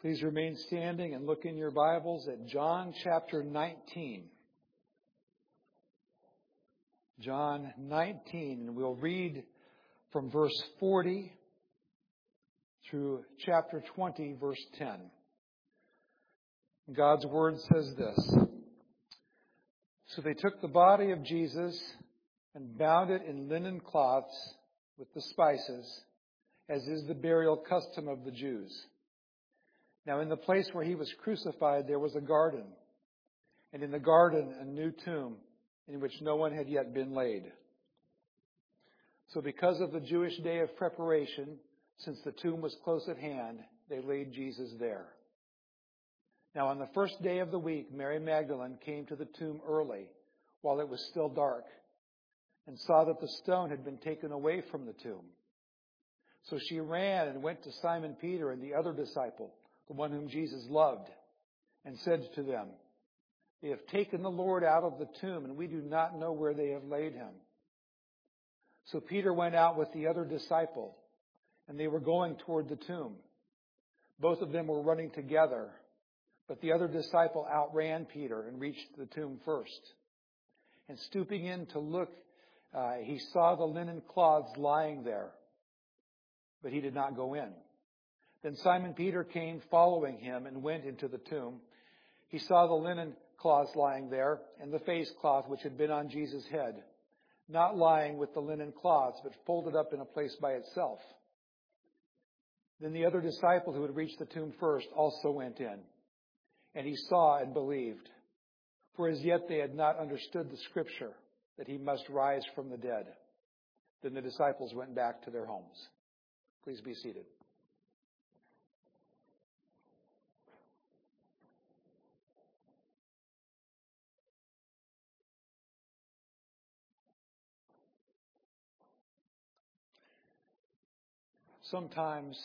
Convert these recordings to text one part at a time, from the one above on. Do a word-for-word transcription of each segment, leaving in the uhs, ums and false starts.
Please remain standing and look in your Bibles at John chapter nineteen. John nineteen, and we'll read from verse forty through chapter twenty, verse ten. God's Word says this: So they took the body of Jesus and bound it in linen cloths with the spices, as is the burial custom of the Jews. Now in the place where he was crucified there was a garden, and in the garden a new tomb in which no one had yet been laid. So because of the Jewish day of preparation, since the tomb was close at hand, they laid Jesus there. Now on the first day of the week, Mary Magdalene came to the tomb early, while it was still dark, and saw that the stone had been taken away from the tomb. So she ran and went to Simon Peter and the other disciple, the one whom Jesus loved, and said to them, They have taken the Lord out of the tomb, and we do not know where they have laid him. So Peter went out with the other disciple, and they were going toward the tomb. Both of them were running together, but the other disciple outran Peter and reached the tomb first. And stooping in to look, uh, he saw the linen cloths lying there, but he did not go in. Then Simon Peter came following him and went into the tomb. He saw the linen cloths lying there, and the face cloth which had been on Jesus' head, not lying with the linen cloths, but folded up in a place by itself. Then the other disciple who had reached the tomb first also went in, and he saw and believed. For as yet they had not understood the scripture, that he must rise from the dead. Then the disciples went back to their homes. Please be seated. Sometimes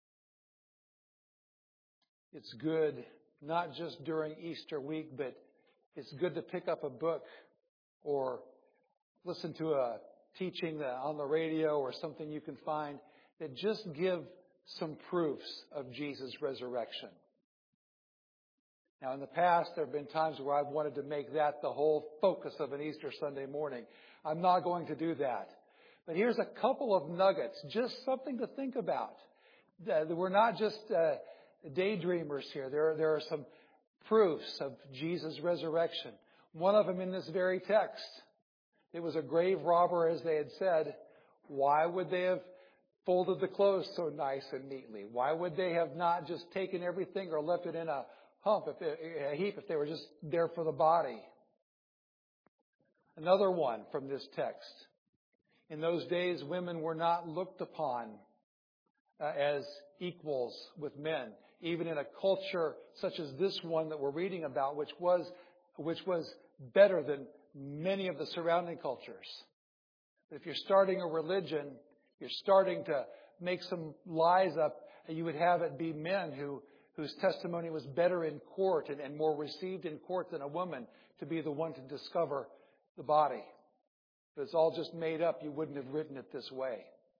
it's good, not just during Easter week, but it's good to pick up a book or listen to a teaching on the radio or something you can find that just give some proofs of Jesus' resurrection. Now, in the past, there have been times where I've wanted to make that the whole focus of an Easter Sunday morning. I'm not going to do that. But here's a couple of nuggets, just something to think about. We're not just uh, daydreamers here. There, there are some proofs of Jesus' resurrection. One of them in this very text. It was a grave robber, as they had said. Why would they have folded the clothes so nice and neatly? Why would they have not just taken everything or left it in a hump, if they, a heap, if they were just there for the body? Another one from this text. In those days, women were not looked upon uh, as equals with men, even in a culture such as this one that we're reading about, which was, which was better than many of the surrounding cultures. If you're starting a religion, you're starting to make some lies up, you would have it be men who, whose testimony was better in court and, and more received in court than a woman to be the one to discover the body. If it's all just made up, you wouldn't have written it this way.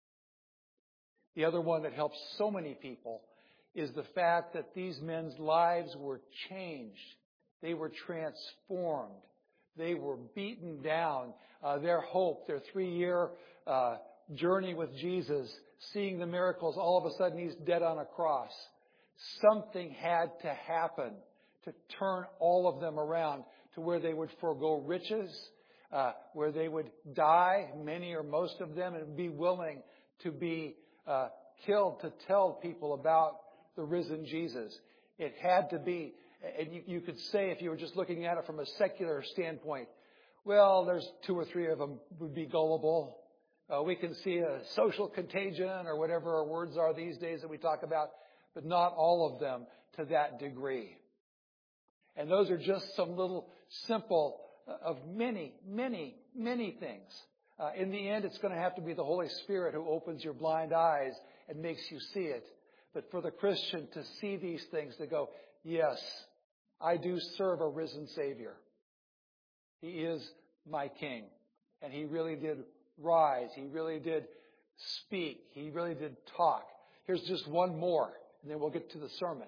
The other one that helps so many people is the fact that these men's lives were changed. They were transformed. They were beaten down. Uh, their hope, their three-year uh, journey with Jesus, seeing the miracles, all of a sudden he's dead on a cross. Something had to happen to turn all of them around to where they would forego riches, Uh, where they would die, many or most of them, and be willing to be uh, killed to tell people about the risen Jesus. It had to be, and you, you could say if you were just looking at it from a secular standpoint, well, there's two or three of them would be gullible. Uh, we can see a social contagion or whatever our words are these days that we talk about, but not all of them to that degree. And those are just some little simple of many, many, many things. Uh, in the end, it's going to have to be the Holy Spirit who opens your blind eyes and makes you see it. But for the Christian to see these things, to go, yes, I do serve a risen Savior. He is my King. And He really did rise. He really did speak. He really did talk. Here's just one more, and then we'll get to the sermon.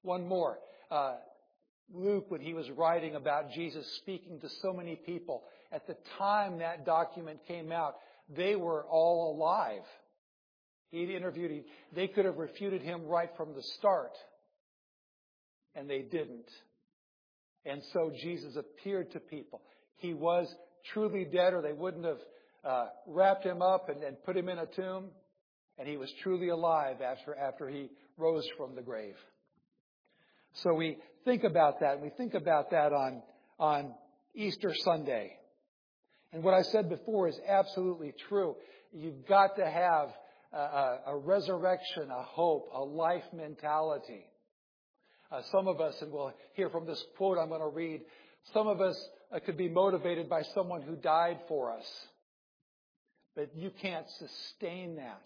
One more. Uh, Luke, when he was writing about Jesus speaking to so many people, at the time that document came out, they were all alive. He'd interviewed, he, they could have refuted him right from the start, and they didn't. And so Jesus appeared to people. He was truly dead, or they wouldn't have uh, wrapped him up and, and put him in a tomb. And he was truly alive after, after he rose from the grave. So we think about that, and we think about that on, on Easter Sunday. And what I said before is absolutely true. You've got to have a, a, a resurrection, a hope, a life mentality. Uh, some of us, and we'll hear from this quote I'm going to read, some of us uh, could be motivated by someone who died for us. But you can't sustain that.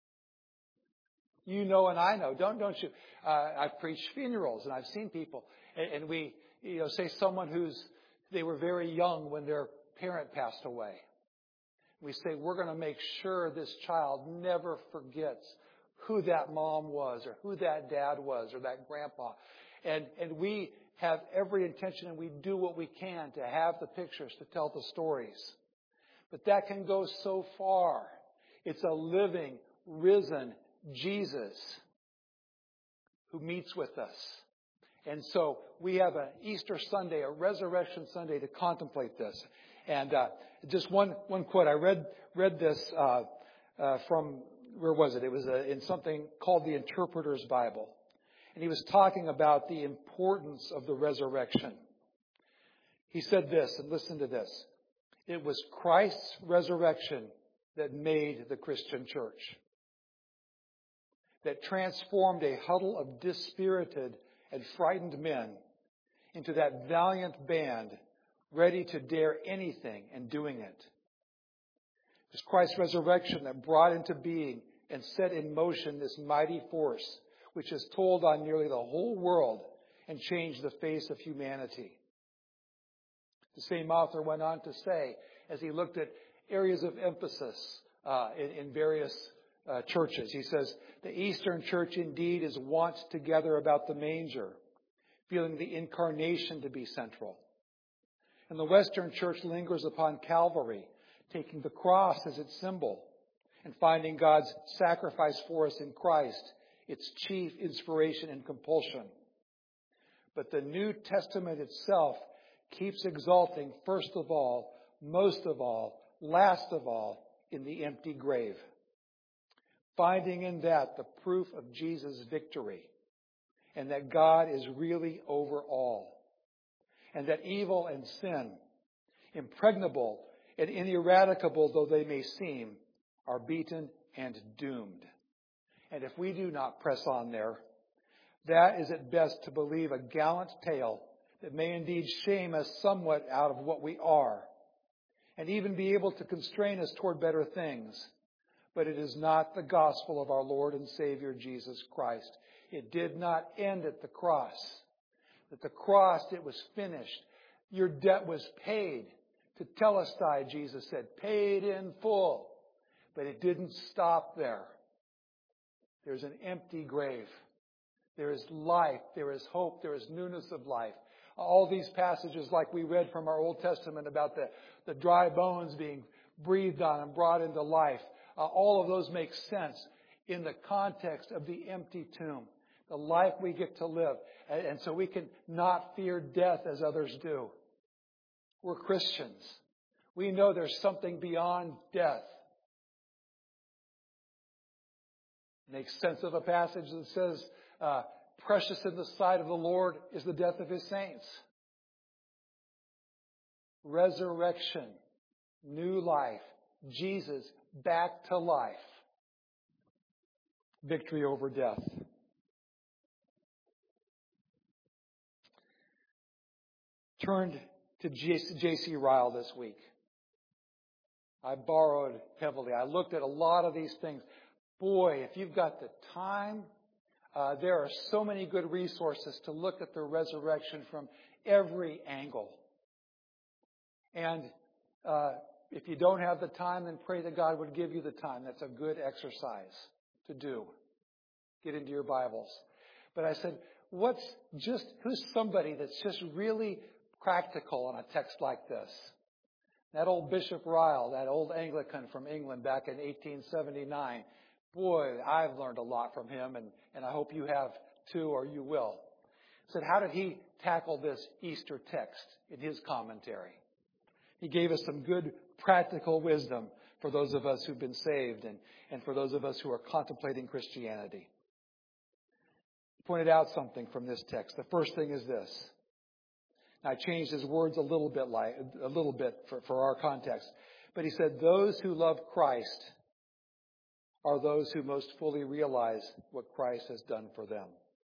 You know and I know, don't don't you? Uh, I've preached funerals and I've seen people, and, and we, you know, say someone who's they were very young when their parent passed away. We say we're going to make sure this child never forgets who that mom was, or who that dad was, or that grandpa, and and we have every intention, and we do what we can to have the pictures to tell the stories. But that can go so far. It's a living, risen Jesus who meets with us. And so we have an Easter Sunday, a Resurrection Sunday to contemplate this. And uh, just one one quote. I read read this uh, uh, from, where was it? It was uh, in something called the Interpreter's Bible. And he was talking about the importance of the resurrection. He said this, and listen to this. It was Christ's resurrection that made the Christian church, that transformed a huddle of dispirited and frightened men into that valiant band ready to dare anything and doing it. It was Christ's resurrection that brought into being and set in motion this mighty force, which has told on nearly the whole world and changed the face of humanity. The same author went on to say, as he looked at areas of emphasis uh, in, in various uh, churches, he says, the Eastern Church indeed is wont together about the manger, feeling the incarnation to be central. And the Western Church lingers upon Calvary, taking the cross as its symbol, and finding God's sacrifice for us in Christ, its chief inspiration and compulsion. But the New Testament itself keeps exalting first of all, most of all, last of all, in the empty grave, finding in that the proof of Jesus' victory, and that God is really over all, and that evil and sin, impregnable and ineradicable though they may seem, are beaten and doomed. And if we do not press on there, that is at best to believe a gallant tale that may indeed shame us somewhat out of what we are, and even be able to constrain us toward better things. But it is not the gospel of our Lord and Savior Jesus Christ. It did not end at the cross. At the cross, it was finished. Your debt was paid. Tetelestai, Jesus said, paid in full. But it didn't stop there. There's an empty grave. There is life. There is hope. There is newness of life. All these passages, like we read from our Old Testament about the, the dry bones being breathed on and brought into life, uh, all of those make sense in the context of the empty tomb, the life we get to live. And, and so we can not fear death as others do. We're Christians. We know there's something beyond death. Makes sense of a passage that says, uh, precious in the sight of the Lord is the death of His saints. Resurrection, new life, Jesus back to life. Victory over death. Turned to J C Ryle this week. I borrowed heavily. I looked at a lot of these things. Boy, if you've got the time, uh, there are so many good resources to look at the resurrection from every angle. And uh, if you don't have the time, then pray that God would give you the time. That's a good exercise to do. Get into your Bibles. But I said, what's just, who's somebody that's just really practical on a text like this? That old Bishop Ryle, that old Anglican from England back in eighteen seventy-nine. Boy, I've learned a lot from him, and, and I hope you have too, or you will. Said, how did he tackle this Easter text in his commentary? He gave us some good practical wisdom for those of us who've been saved and, and for those of us who are contemplating Christianity. He pointed out something from this text. The first thing is this. Now, I changed his words a little bit, like, a little bit for, for our context. But he said, those who love Christ are those who most fully realize what Christ has done for them.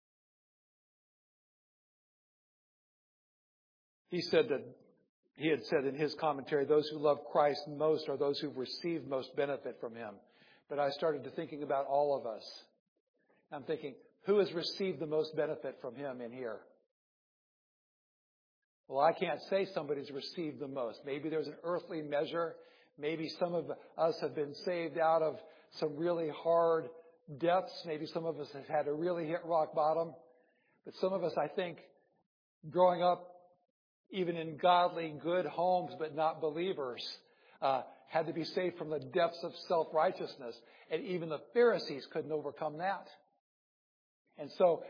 He said that he had said in his commentary, those who love Christ most are those who've received most benefit from him. But I started to thinking about all of us. I'm thinking, who has received the most benefit from him in here? Well, I can't say somebody's received the most. Maybe there's an earthly measure. Maybe some of us have been saved out of some really hard depths. Maybe some of us have had to really hit rock bottom. But some of us, I think, growing up, even in godly, good homes, but not believers, uh, had to be saved from the depths of self-righteousness. And even the Pharisees couldn't overcome that. And so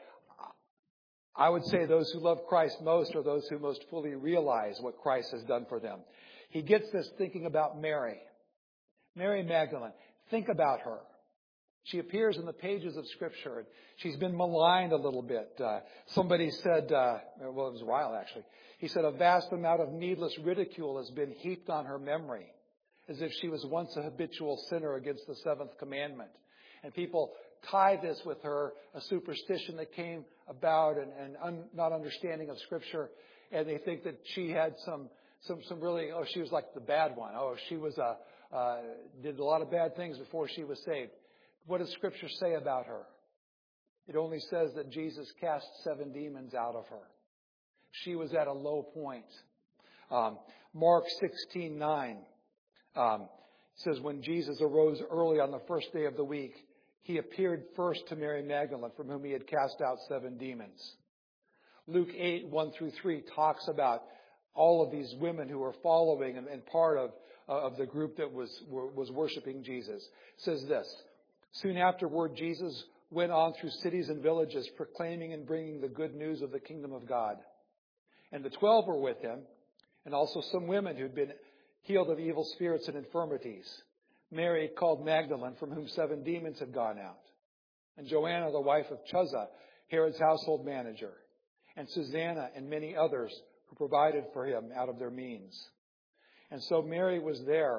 I would say those who love Christ most are those who most fully realize what Christ has done for them. He gets this thinking about Mary. Mary Magdalene. Think about her. She appears in the pages of Scripture. She's been maligned a little bit. Uh, somebody said, uh, well, it was Ryle actually. He said a vast amount of needless ridicule has been heaped on her memory, as if she was once a habitual sinner against the seventh commandment. And people tie this with her, a superstition that came about and, and un, not understanding of Scripture. And they think that she had some, some, some really, oh, she was like the bad one. Oh, she was a, uh, did a lot of bad things before she was saved. What does Scripture say about her? It only says that Jesus cast seven demons out of her. She was at a low point. Um, Mark sixteen nine um, says, when Jesus arose early on the first day of the week, he appeared first to Mary Magdalene, from whom he had cast out seven demons. Luke eight, one through three talks about all of these women who were following and, and part of, uh, of the group that was, were, was worshiping Jesus. It says this, soon afterward, Jesus went on through cities and villages, proclaiming and bringing the good news of the kingdom of God. And the twelve were with him, and also some women who'd been healed of evil spirits and infirmities. Mary, called Magdalene, from whom seven demons had gone out. And Joanna, the wife of Chuza, Herod's household manager. And Susanna and many others who provided for him out of their means. And so Mary was there,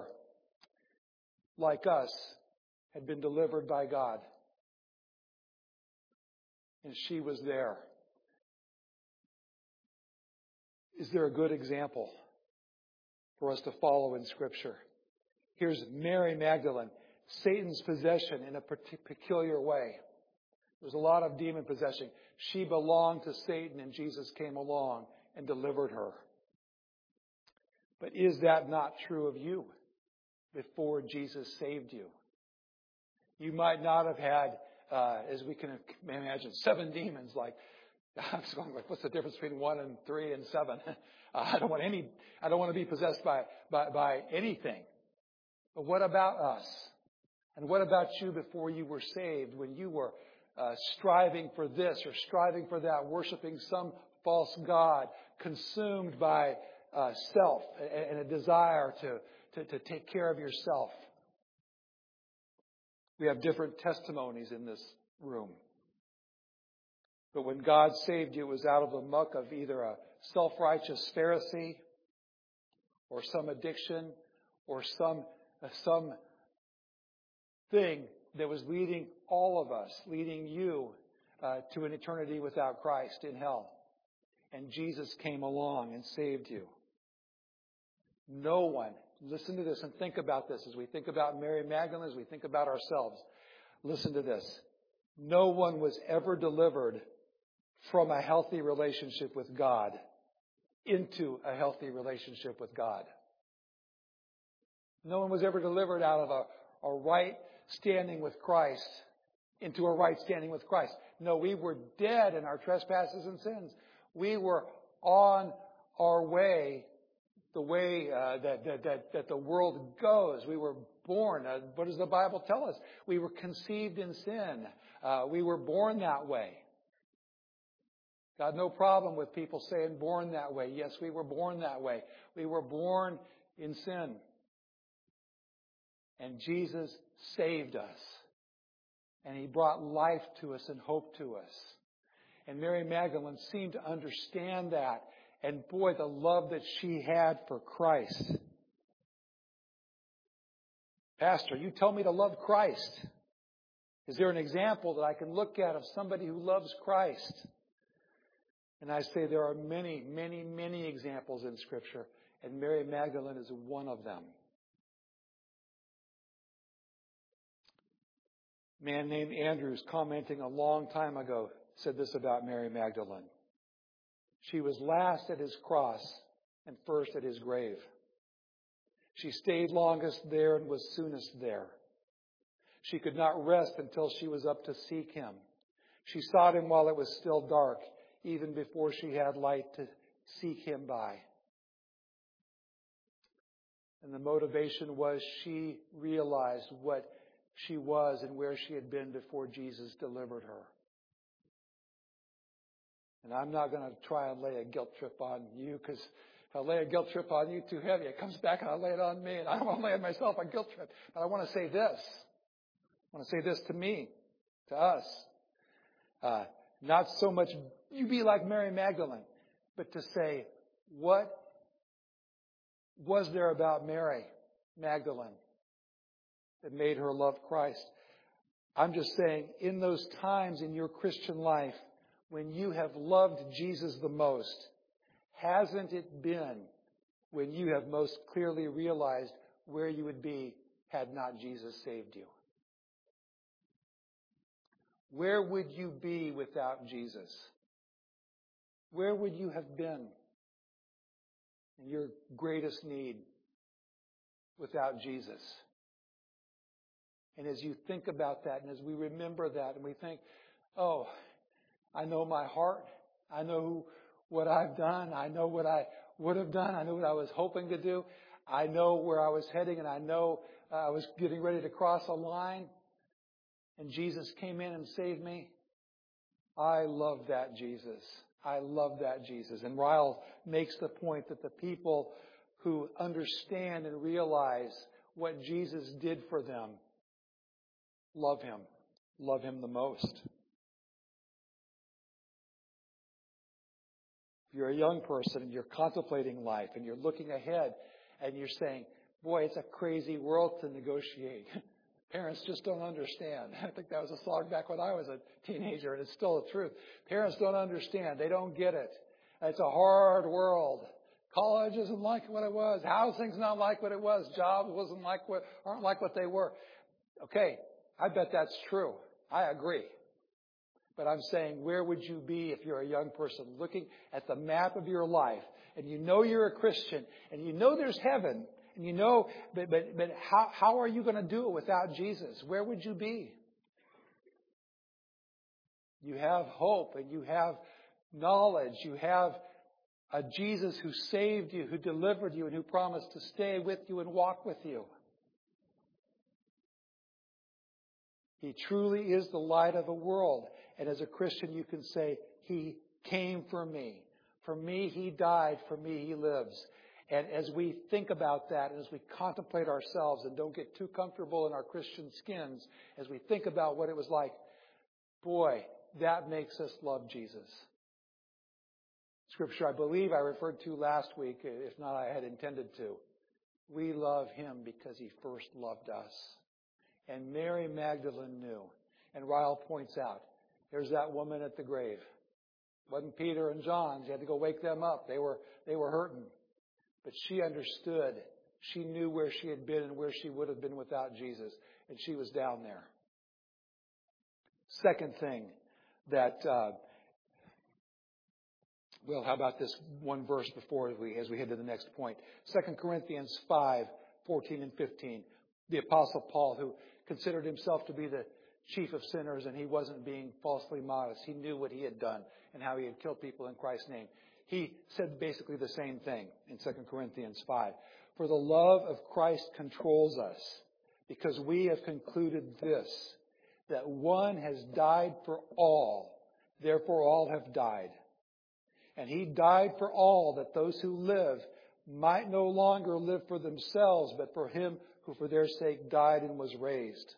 like us, had been delivered by God. And she was there. Is there a good example for us to follow in Scripture? Here's Mary Magdalene, Satan's possession in a peculiar way. There was a lot of demon possession. She belonged to Satan, and Jesus came along and delivered her. But is that not true of you before Jesus saved you? You might not have had, uh, as we can imagine, seven demons like, I'm just going like, what's the difference between one and three and seven? Uh, I don't want any, I don't want to be possessed by, by, by anything. But what about us? And what about you before you were saved, when you were uh, striving for this or striving for that, worshiping some false god, consumed by uh, self and a desire to, to, to take care of yourself? We have different testimonies in this room. But when God saved you, it was out of the muck of either a self-righteous Pharisee or some addiction or some some thing that was leading all of us, leading you uh, to an eternity without Christ in hell. And Jesus came along and saved you. No one, listen to this and think about this as we think about Mary Magdalene, as we think about ourselves. Listen to this. No one was ever delivered from a healthy relationship with God into a healthy relationship with God. No one was ever delivered out of a, a right standing with Christ into a right standing with Christ. No, we were dead in our trespasses and sins. We were on our way, the way uh, that, that, that, that the world goes. We were born. Uh, what does the Bible tell us? We were conceived in sin. Uh, we were born that way. Got no problem with people saying born that way. Yes, we were born that way. We were born in sin. And Jesus saved us. And He brought life to us and hope to us. And Mary Magdalene seemed to understand that. And boy, the love that she had for Christ. Pastor, you tell me to love Christ. Is there an example that I can look at of somebody who loves Christ? And I say there are many, many, many examples in Scripture. And Mary Magdalene is one of them. A man named Andrews, commenting a long time ago, said this about Mary Magdalene. She was last at His cross and first at His grave. She stayed longest there and was soonest there. She could not rest until she was up to seek Him. She sought Him while it was still dark, even before she had light to seek Him by. And the motivation was she realized what she was and where she had been before Jesus delivered her. And I'm not going to try and lay a guilt trip on you, because if I lay a guilt trip on you too heavy, it comes back and I lay it on me. And I don't want to lay on myself a guilt trip. But I want to say this. I want to say this to me, to us. Uh, not so much you be like Mary Magdalene, but to say, what was there about Mary Magdalene that made her love Christ? I'm just saying, in those times in your Christian life when you have loved Jesus the most, hasn't it been when you have most clearly realized where you would be had not Jesus saved you? Where would you be without Jesus? Where would you have been in your greatest need without Jesus? And as you think about that, and as we remember that, and we think, oh, I know my heart. I know who, what I've done. I know what I would have done. I know what I was hoping to do. I know where I was heading, and I know uh, I was getting ready to cross a line. And Jesus came in and saved me. I love that Jesus. I love that Jesus. And Ryle makes the point that the people who understand and realize what Jesus did for them love Him. Love Him the most. If you're a young person and you're contemplating life and you're looking ahead and you're saying, boy, it's a crazy world to negotiate. Parents just don't understand. I think that was a song back when I was a teenager, and it's still the truth. Parents don't understand. They don't get it. It's a hard world. College isn't like what it was. Housing's not like what it was. Jobs wasn't like what aren't like what they were. Okay, I bet that's true. I agree. But I'm saying, where would you be if you're a young person looking at the map of your life and you know you're a Christian and you know there's heaven and you know, but, but, but how, how are you going to do it without Jesus? Where would you be? You have hope and you have knowledge. You have a Jesus who saved you, who delivered you, and who promised to stay with you and walk with you. He truly is the light of the world. And as a Christian, you can say, He came for me. For me, He died. For me, He lives. And as we think about that, and as we contemplate ourselves and don't get too comfortable in our Christian skins, as we think about what it was like, boy, that makes us love Jesus. Scripture, I believe I referred to last week, if not I had intended to. We love Him because He first loved us. And Mary Magdalene knew. And Ryle points out, there's that woman at the grave. It wasn't Peter and John. She had to go wake them up. They were, they were hurting. But she understood. She knew where she had been and where she would have been without Jesus. And she was down there. Second thing that, uh, well, how about this one verse before we, as we head to the next point? Second Corinthians five, fourteen and fifteen. The Apostle Paul, who considered himself to be the chief of sinners, and he wasn't being falsely modest. He knew what he had done and how he had killed people in Christ's name. He said basically the same thing in Second Corinthians five. For the love of Christ controls us, because we have concluded this, that one has died for all, therefore all have died. And he died for all, that those who live might no longer live for themselves, but for him who for their sake died and was raised.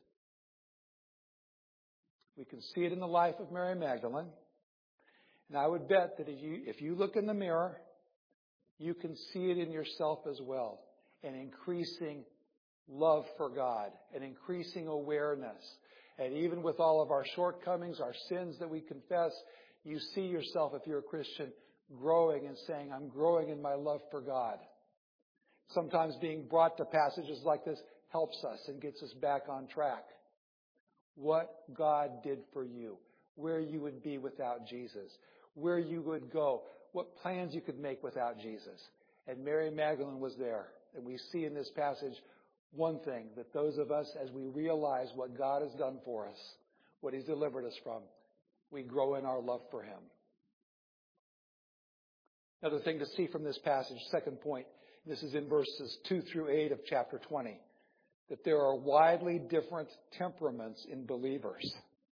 We can see it in the life of Mary Magdalene. And I would bet that if you, if you look in the mirror, you can see it in yourself as well. An increasing love for God, an increasing awareness. And even with all of our shortcomings, our sins that we confess, you see yourself, if you're a Christian, growing and saying, I'm growing in my love for God. Sometimes being brought to passages like this helps us and gets us back on track. What God did for you, where you would be without Jesus, where you would go, what plans you could make without Jesus. And Mary Magdalene was there. And we see in this passage one thing, that those of us, as we realize what God has done for us, what He's delivered us from, we grow in our love for Him. Another thing to see from this passage, second point, this is in verses two through eight of chapter twenty, that there are widely different temperaments in believers.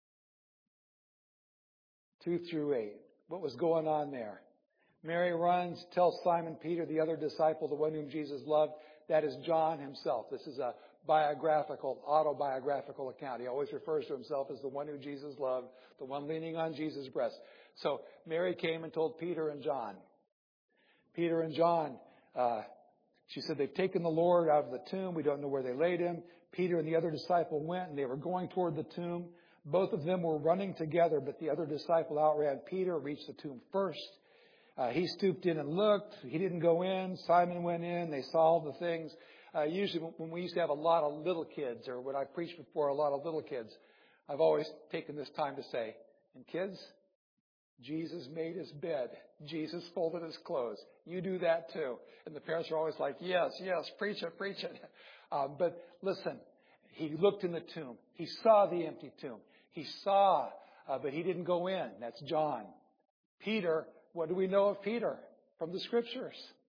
two through eight. What was going on there? Mary runs, tells Simon Peter, the other disciple, the one whom Jesus loved, that is John himself. This is a biographical, autobiographical account. He always refers to himself as the one who Jesus loved, the one leaning on Jesus' breast. So Mary came and told Peter and John. Peter and John, uh, she said, they've taken the Lord out of the tomb. We don't know where they laid him. Peter and the other disciple went, and they were going toward the tomb. Both of them were running together, but the other disciple outran Peter, reached the tomb first. Uh, he stooped in and looked. He didn't go in. Simon went in. They saw all the things. Uh, usually when we used to have a lot of little kids, or when I preached before a lot of little kids, I've always taken this time to say, and kids, Jesus made his bed. Jesus folded his clothes. You do that too. And the parents are always like, yes, yes, preach it, preach it. Um, but listen, he looked in the tomb. He saw the empty tomb. He saw, uh, but he didn't go in. That's John. Peter, what do we know of Peter from the Scriptures?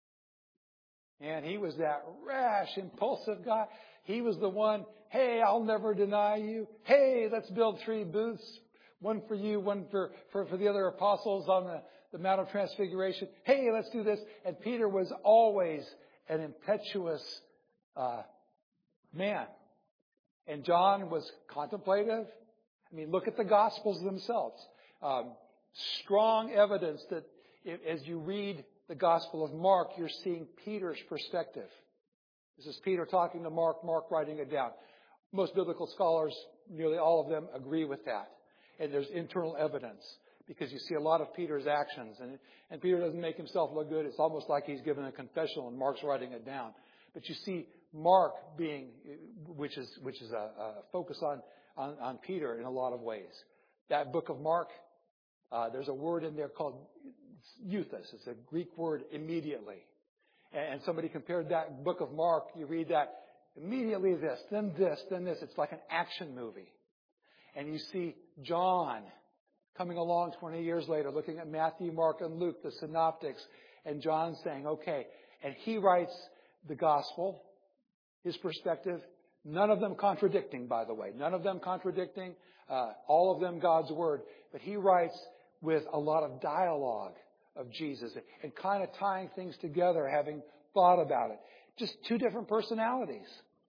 And he was that rash, impulsive guy. He was the one, hey, I'll never deny you. Hey, let's build three booths. One for you, one for, for, for the other apostles on the, the Mount of Transfiguration. Hey, let's do this. And Peter was always an impetuous uh, man. And John was contemplative. I mean, look at the Gospels themselves. Um, strong evidence that if, as you read the Gospel of Mark, you're seeing Peter's perspective. This is Peter talking to Mark, Mark writing it down. Most biblical scholars, nearly all of them, agree with that. And there's internal evidence because you see a lot of Peter's actions. And, and Peter doesn't make himself look good. It's almost like he's given a confessional and Mark's writing it down. But you see Mark being, which is which is a, a focus on, on, on Peter in a lot of ways. That book of Mark, uh, there's a word in there called euthus. It's a Greek word, immediately. And, and somebody compared that book of Mark, you read that, immediately this, then this, then this. It's like an action movie. And you see John coming along twenty years later, looking at Matthew, Mark, and Luke, the synoptics, and John saying, okay. And he writes the gospel, his perspective, none of them contradicting, by the way. None of them contradicting, uh, all of them God's word. But he writes with a lot of dialogue of Jesus and kind of tying things together, having thought about it. Just two different personalities.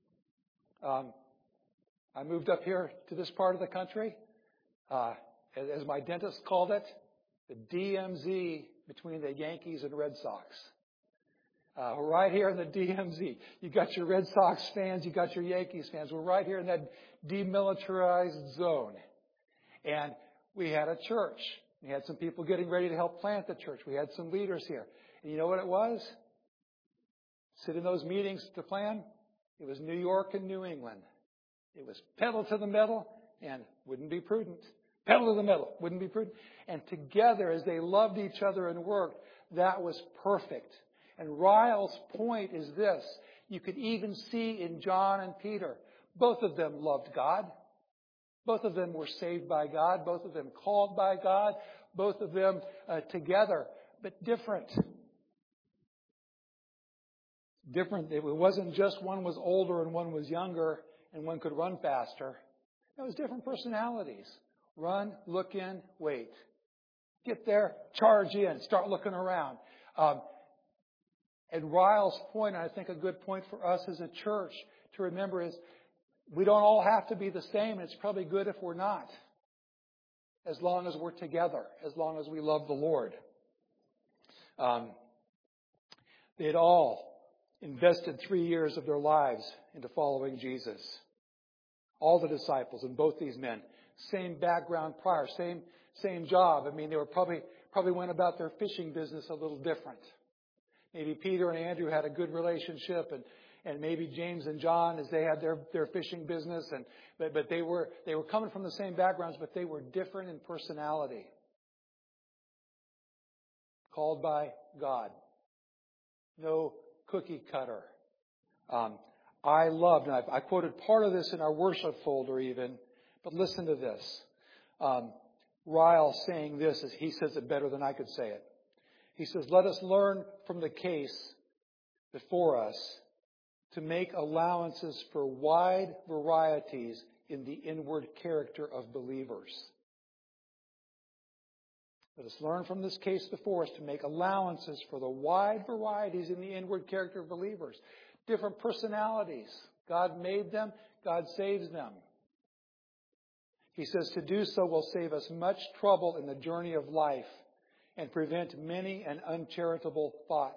Um, I moved up here to this part of the country. Uh, as my dentist called it, the D M Z between the Yankees and Red Sox. Uh, we're right here in the D M Z. You got your Red Sox fans, you got your Yankees fans. We're right here in that demilitarized zone. And we had a church. We had some people getting ready to help plant the church. We had some leaders here. And you know what it was? Sit in those meetings to plan. It was New York and New England. It was pedal to the metal and wouldn't be prudent. Pedal to the metal, wouldn't be prudent. And together, as they loved each other and worked, that was perfect. And Ryle's point is this. You could even see in John and Peter, both of them loved God. Both of them were saved by God. Both of them called by God. Both of them uh, together, but different. Different. It wasn't just one was older and one was younger and one could run faster. It was different personalities. Run, look in, wait. Get there, charge in, start looking around. Um, and Ryle's point, and I think a good point for us as a church to remember, is we don't all have to be the same. It's probably good if we're not, as long as we're together, as long as we love the Lord. Um, they had all invested three years of their lives into following Jesus. All the disciples and both these men, same background prior, same same job. I mean, they were probably probably went about their fishing business a little different. Maybe Peter and Andrew had a good relationship, and, and maybe James and John, as they had their, their fishing business, and but, but they were they were coming from the same backgrounds, but they were different in personality. Called by God. No cookie cutter. Um, I loved, and I, I quoted part of this in our worship folder even, but listen to this. Um, Ryle saying this, as he says it better than I could say it. He says, let us learn from the case before us to make allowances for wide varieties in the inward character of believers. Let us learn from this case before us to make allowances for the wide varieties in the inward character of believers. Different personalities. God made them. God saves them. He says to do so will save us much trouble in the journey of life and prevent many an uncharitable thought.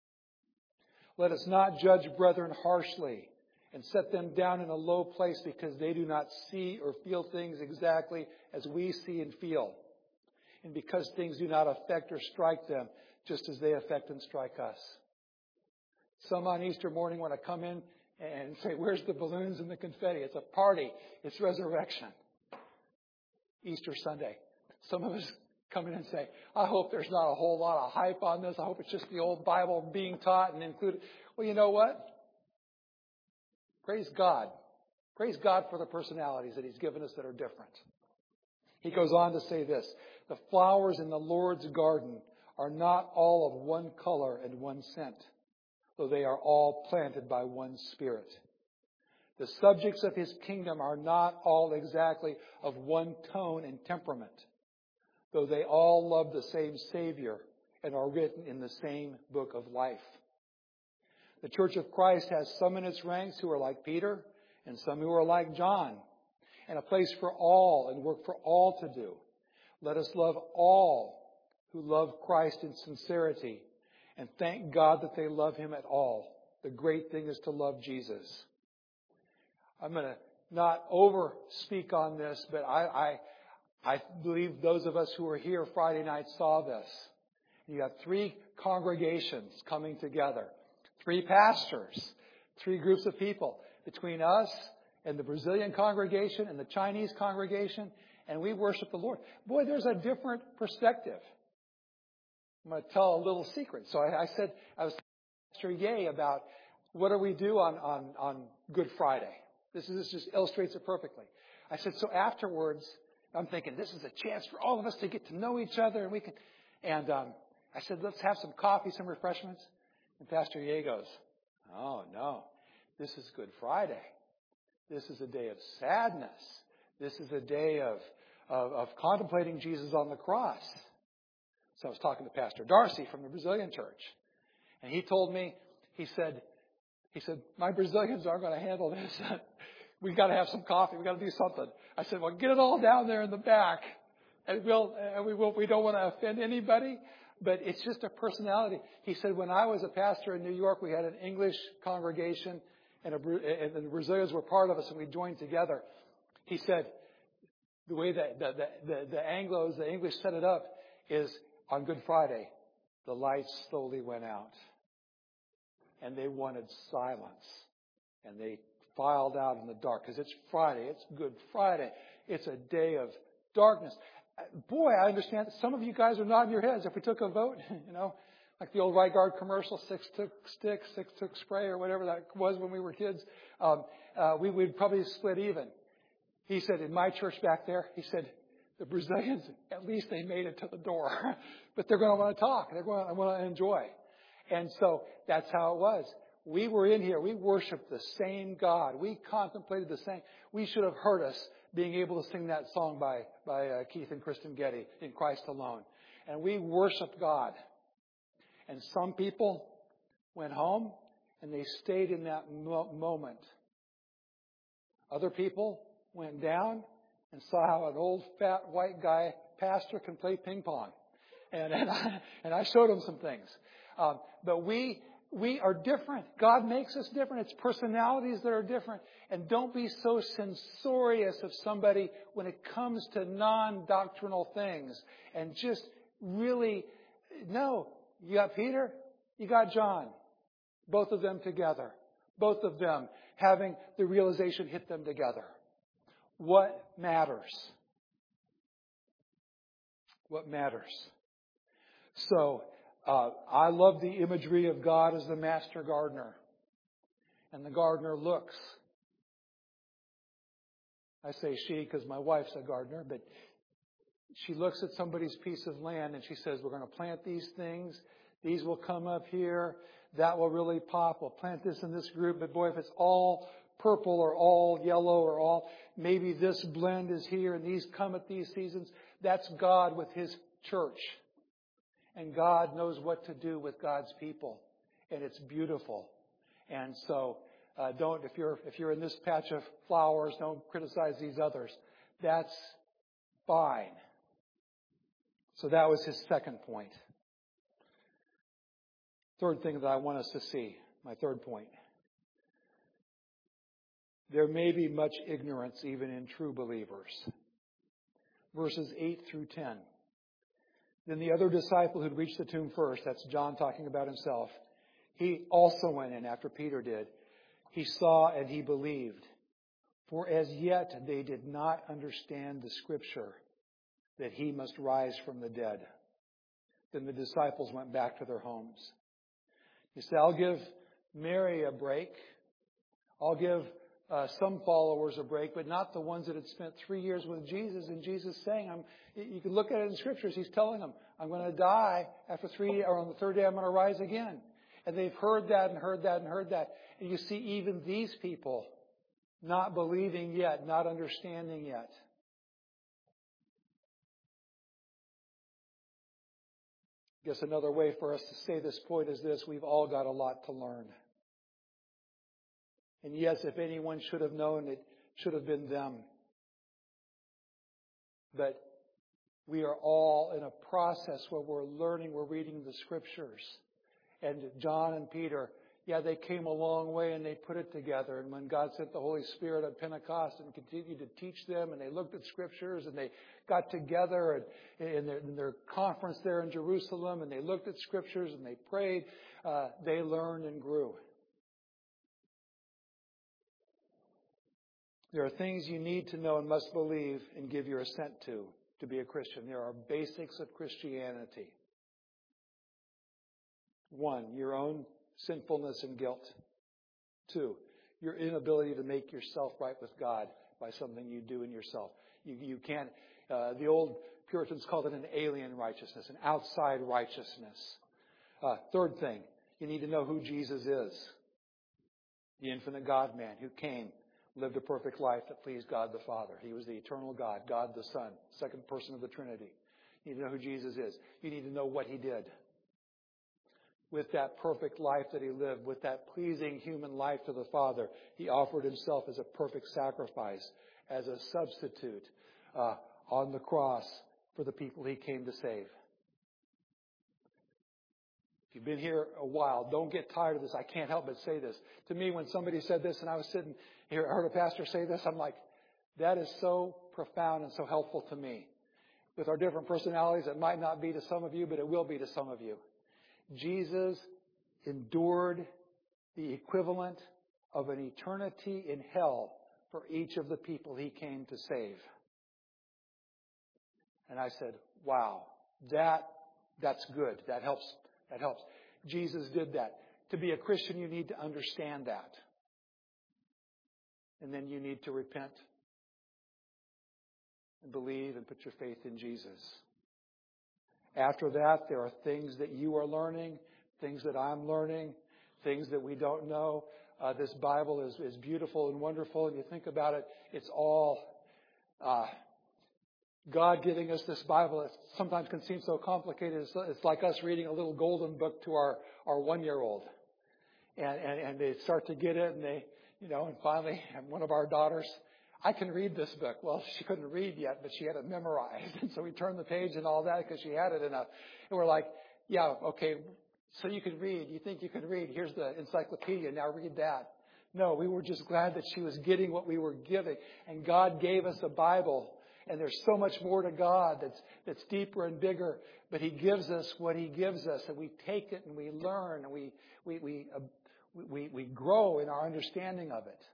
Let us not judge brethren harshly and set them down in a low place because they do not see or feel things exactly as we see and feel, and because things do not affect or strike them just as they affect and strike us. Some on Easter morning want to come in and say, where's the balloons and the confetti? It's a party. It's resurrection. Easter Sunday. Some of us come in and say, I hope there's not a whole lot of hype on this. I hope it's just the old Bible being taught and included. Well, you know what? Praise God. Praise God for the personalities that He's given us that are different. He goes on to say this. The flowers in the Lord's garden are not all of one color and one scent, though they are all planted by one Spirit. The subjects of His kingdom are not all exactly of one tone and temperament, though they all love the same Savior and are written in the same book of life. The Church of Christ has some in its ranks who are like Peter and some who are like John, and a place for all and work for all to do. Let us love all who love Christ in sincerity, and thank God that they love Him at all. The great thing is to love Jesus. I'm going to not over speak on this, but I, I, I believe those of us who were here Friday night saw this. You have three congregations coming together, three pastors, three groups of people between us and the Brazilian congregation and the Chinese congregation, and we worship the Lord. Boy, there's a different perspective. I'm going to tell a little secret. So I, I said, I was telling Pastor Ye about what do we do on, on, on Good Friday. This, is, this just illustrates it perfectly. I said, so afterwards, I'm thinking, this is a chance for all of us to get to know each other. And we can. And um, I said, let's have some coffee, some refreshments. And Pastor Ye goes, oh, no, this is Good Friday. This is a day of sadness. This is a day of, of, of contemplating Jesus on the cross. So I was talking to Pastor Darcy from the Brazilian church. And he told me, he said, he said, my Brazilians aren't going to handle this. We've got to have some coffee. We've got to do something. I said, well, get it all down there in the back. And we'll, and we will, we don't want to offend anybody, but it's just a personality. He said, when I was a pastor in New York, we had an English congregation, and, a, and the Brazilians were part of us, and we joined together. He said, the way that the, the, the, the Anglos, the English set it up is on Good Friday, the lights slowly went out. And they wanted silence. And they filed out in the dark. Because it's Friday. It's Good Friday. It's a day of darkness. Boy, I understand. Some of you guys are nodding your heads. If we took a vote, you know, like the old Right Guard commercial, six took stick, six took spray, or whatever that was when we were kids, um, uh, we would probably split even. He said, in my church back there, he said, the Brazilians, at least they made it to the door. But they're going to want to talk. They're going to want to enjoy. And so that's how it was. We were in here. We worshiped the same God. We contemplated the same. We should have heard us being able to sing that song by, by uh, Keith and Kristen Getty, In Christ Alone. And we worshiped God. And some people went home and they stayed in that mo- moment. Other people went down and saw how an old fat white guy pastor can play ping pong. And, and, I, and I showed him some things. Um, but we we are different. God makes us different. It's personalities that are different. And don't be so censorious of somebody when it comes to non-doctrinal things. And just really, no, you got Peter, you got John. Both of them together. Both of them having the realization hit them together. What matters? What matters? So, uh, I love the imagery of God as the master gardener. And the gardener looks. I say she because my wife's a gardener, but she looks at somebody's piece of land and she says, we're going to plant these things. These will come up here. That will really pop. We'll plant this in this group. But boy, if it's all purple or all yellow or all, maybe this blend is here and these come at these seasons. That's God with His church. And God knows what to do with God's people. And it's beautiful. And so, uh, don't, if you're, if you're in this patch of flowers, don't criticize these others. That's fine. So that was his second point. Third thing that I want us to see, my third point. There may be much ignorance even in true believers. Verses eight through ten. Then the other disciple who'd reached the tomb first, that's John talking about himself, he also went in after Peter did. He saw and he believed. For as yet they did not understand the scripture that he must rise from the dead. Then the disciples went back to their homes. You say, I'll give Mary a break. I'll give uh, some followers a break, but not the ones that had spent three years with Jesus. And Jesus saying, I'm, you can look at it in scriptures. He's telling them, I'm going to die after three, or on the third day I'm going to rise again. And they've heard that and heard that and heard that. And you see even these people not believing yet, not understanding yet. I guess another way for us to say this point is this: we've all got a lot to learn. And yes, if anyone should have known, it should have been them. But we are all in a process where we're learning, we're reading the scriptures. And John and Peter, yeah, they came a long way and they put it together. And when God sent the Holy Spirit at Pentecost and continued to teach them, and they looked at scriptures and they got together and in their, in their conference there in Jerusalem and they looked at scriptures and they prayed, uh, they learned and grew. There are things you need to know and must believe and give your assent to, to be a Christian. There are basics of Christianity. One, your own sinfulness and guilt. Two, your inability to make yourself right with God by something you do in yourself. You, you can't, uh, the old Puritans called it an alien righteousness, an outside righteousness. Uh, third thing, you need to know who Jesus is. The infinite God-man who came, lived a perfect life that pleased God the Father. He was the eternal God, God the Son, second person of the Trinity. You need to know who Jesus is. You need to know what He did. With that perfect life that He lived, with that pleasing human life to the Father, He offered Himself as a perfect sacrifice, as a substitute uh, on the cross for the people He came to save. If you've been here a while, don't get tired of this. I can't help but say this. To me, when somebody said this and I was sitting here, I heard a pastor say this, I'm like, that is so profound and so helpful to me. With our different personalities, it might not be to some of you, but it will be to some of you. Jesus endured the equivalent of an eternity in hell for each of the people He came to save. And I said, wow, that, that's good. That helps. That helps. Jesus did that. To be a Christian, you need to understand that. And then you need to repent and believe and put your faith in Jesus. After that, there are things that you are learning, things that I'm learning, things that we don't know. Uh, this Bible is, is beautiful and wonderful, and you think about it, it's all uh, God giving us this Bible. It sometimes can seem so complicated. It's, it's like us reading a little golden book to our, our one-year-old. And, and, and they start to get it, and they, you know, and finally, one of our daughters, I can read this book. Well, she couldn't read yet, but she had it memorized. And so we turned the page and all that because she had it in a, and we're like, yeah, okay, so you can read. You think you can read. Here's the encyclopedia. Now read that. No, we were just glad that she was getting what we were giving. And God gave us a Bible. And there's so much more to God that's, that's deeper and bigger. But He gives us what He gives us. And we take it and we learn and we, we, we, uh, we, we grow in our understanding of it.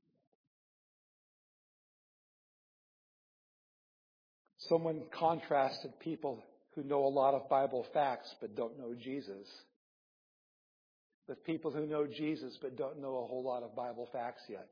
Someone contrasted people who know a lot of Bible facts but don't know Jesus with people who know Jesus but don't know a whole lot of Bible facts yet.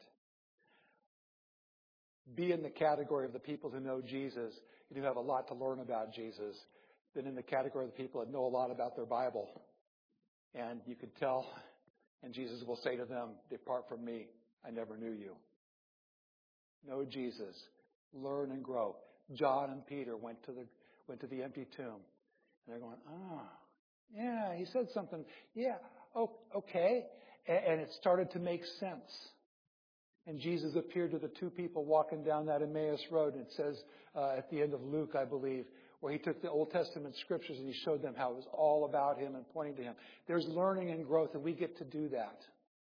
Be in the category of the people who know Jesus. You do have a lot to learn about Jesus. Then in the category of the people that know a lot about their Bible. And you could tell, and Jesus will say to them, "Depart from me, I never knew you." Know Jesus. Learn and grow. John and Peter went to the went to the empty tomb. And they're going, oh, yeah, he said something. Yeah, oh, okay. And, and it started to make sense. And Jesus appeared to the two people walking down that Emmaus road. And it says uh, at the end of Luke, I believe, where He took the Old Testament scriptures and He showed them how it was all about Him and pointing to Him. There's learning and growth, and we get to do that.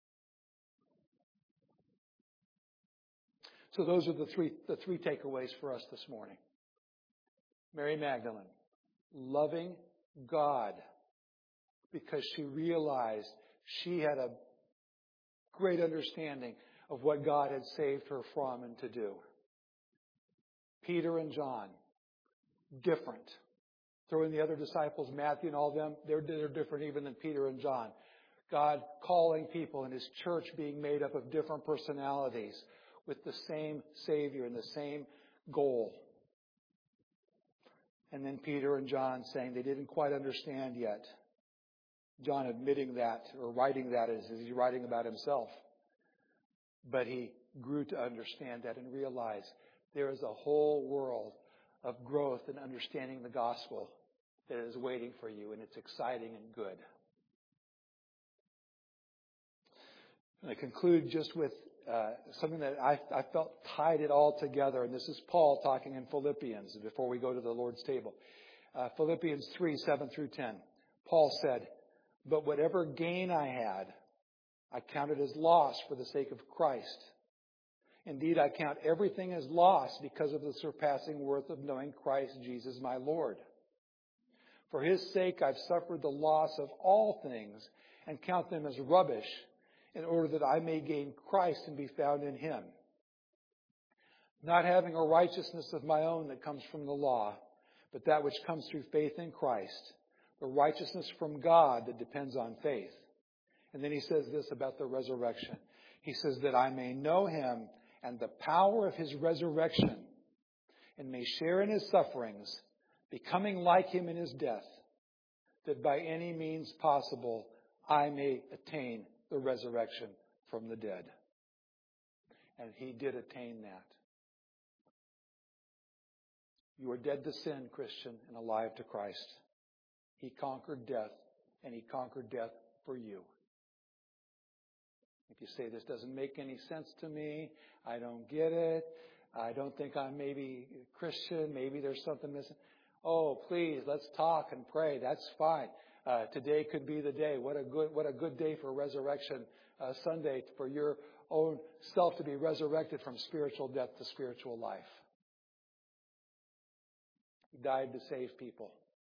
So those are the three the three takeaways for us this morning. Mary Magdalene, loving God because she realized she had a great understanding of what God had saved her from and to do. Peter and John, different. Throw in the other disciples, Matthew and all of them, they're, they're different even than Peter and John. God calling people and His church being made up of different personalities with the same Savior and the same goal. And then Peter and John saying they didn't quite understand yet. John admitting that, or writing that as he's writing about himself. But he grew to understand that and realize there is a whole world of growth and understanding the gospel that is waiting for you, and it's exciting and good. And I conclude just with uh, something that I, I felt tied it all together, and this is Paul talking in Philippians before we go to the Lord's table. Uh, Philippians three, seven through ten. Paul said, "But whatever gain I had, I counted as loss for the sake of Christ. Indeed, I count everything as loss because of the surpassing worth of knowing Christ Jesus my Lord. For His sake I've suffered the loss of all things and count them as rubbish, in order that I may gain Christ and be found in Him, not having a righteousness of my own that comes from the law, but that which comes through faith in Christ, the righteousness from God that depends on faith." And then he says this about the resurrection. He says that I may know Him and the power of His resurrection, and may share in His sufferings, becoming like Him in His death, that by any means possible I may attain the resurrection from the dead. And He did attain that. You are dead to sin, Christian, and alive to Christ. He conquered death, and He conquered death for you. If you say, "This doesn't make any sense to me, I don't get it, I don't think I'm maybe a Christian, maybe there's something missing," oh, please, let's talk and pray. That's fine. Uh, today could be the day. What a good, what a good day for Resurrection uh, Sunday, for your own self to be resurrected from spiritual death to spiritual life. He died to save people.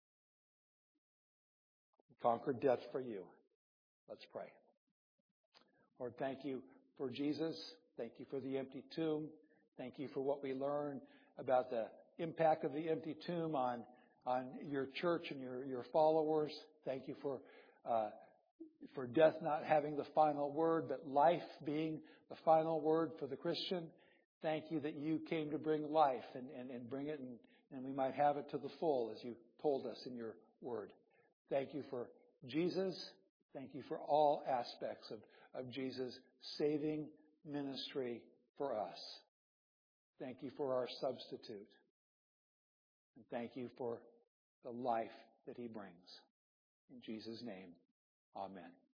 He conquered death for you. Let's pray. Lord, thank You for Jesus. Thank You for the empty tomb. Thank You for what we learn about the impact of the empty tomb on, on Your church and your, your followers. Thank You for, uh, for death not having the final word, but life being the final word for the Christian. Thank you that you came to bring life and, and, and bring it and, and we might have it to the full as you told us in your word. Thank you for Jesus. Thank you for all aspects of, of Jesus' saving ministry for us. Thank you for our substitute. And thank you for the life that he brings. In Jesus' name, amen.